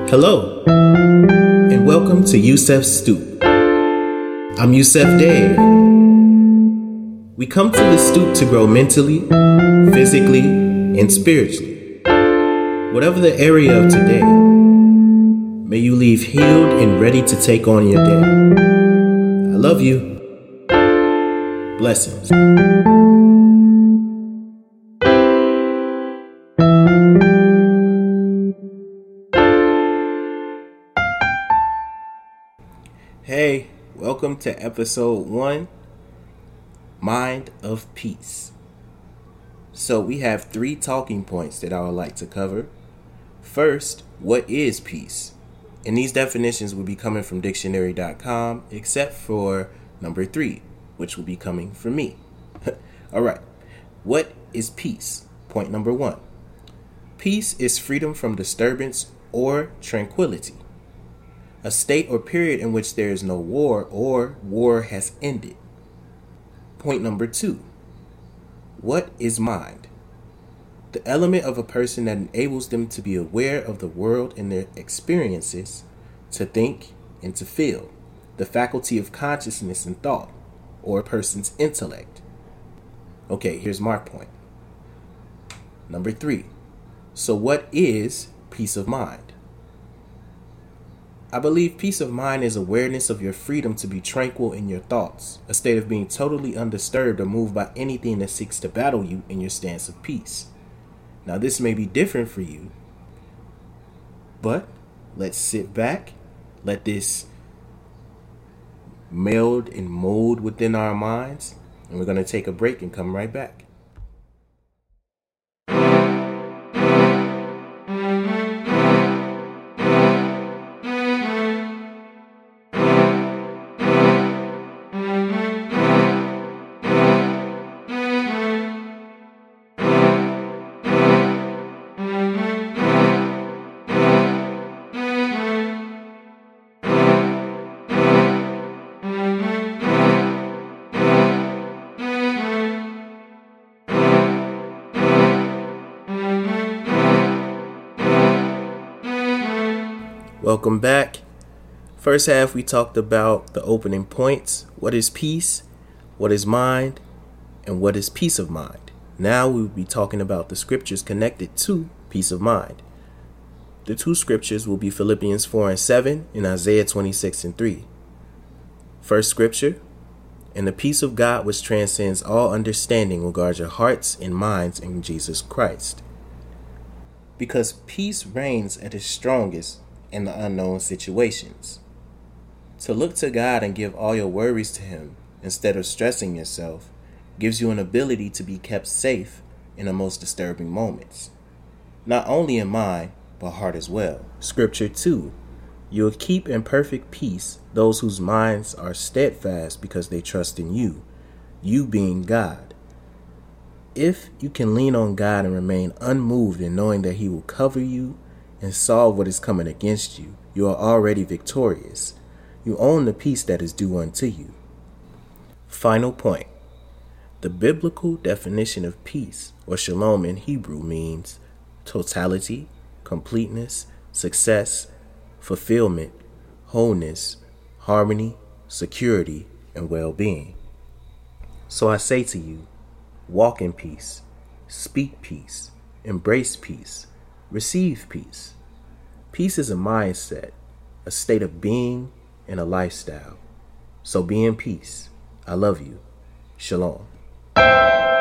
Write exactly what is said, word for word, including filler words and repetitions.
Hello, and welcome to Yusef Stoop. I'm Yusef Dave. We come to the stoop to grow mentally, physically, and spiritually. Whatever the area of today, may you leave healed and ready to take on your day. I love you. Blessings. Hey, welcome to episode one, Mind of Peace. So we have three talking points that I would like to cover. First, what is peace? And these definitions will be coming from dictionary dot com, except for number three, which will be coming from me. All right. What is peace? Point number one. Peace is freedom from disturbance or tranquility. A state or period in which there is no war or war has ended. Point number two. What is mind? The element of a person that enables them to be aware of the world and their experiences, to think and to feel. The faculty of consciousness and thought, or a person's intellect. Okay, here's my point. Number three. So what is peace of mind? I believe peace of mind is awareness of your freedom to be tranquil in your thoughts, a state of being totally undisturbed or moved by anything that seeks to battle you in your stance of peace. Now, this may be different for you, but let's sit back, let this meld and mold within our minds, and we're going to take a break and come right back. Welcome back. First half, we talked about the opening points. What is peace? What is mind? And what is peace of mind? Now we will be talking about the scriptures connected to peace of mind. The two scriptures will be Philippians four and seven and Isaiah twenty-six and three. First scripture, and the peace of God which transcends all understanding will guard your hearts and minds in Jesus Christ. Because peace reigns at its strongest in the unknown situations. To look to God and give all your worries to Him instead of stressing yourself gives you an ability to be kept safe in the most disturbing moments, not only in mind, but heart as well. Scripture two, you will keep in perfect peace those whose minds are steadfast because they trust in you, you being God. If you can lean on God and remain unmoved in knowing that He will cover you and solve what is coming against you, you are already victorious. You own the peace that is due unto you. Final point. The biblical definition of peace, or shalom in Hebrew, means totality, completeness, success, fulfillment, wholeness, harmony, security, and well-being. So I say to you, walk in peace, speak peace, embrace peace, receive peace. Peace is a mindset, a state of being, and a lifestyle. So be in peace. I love you. Shalom.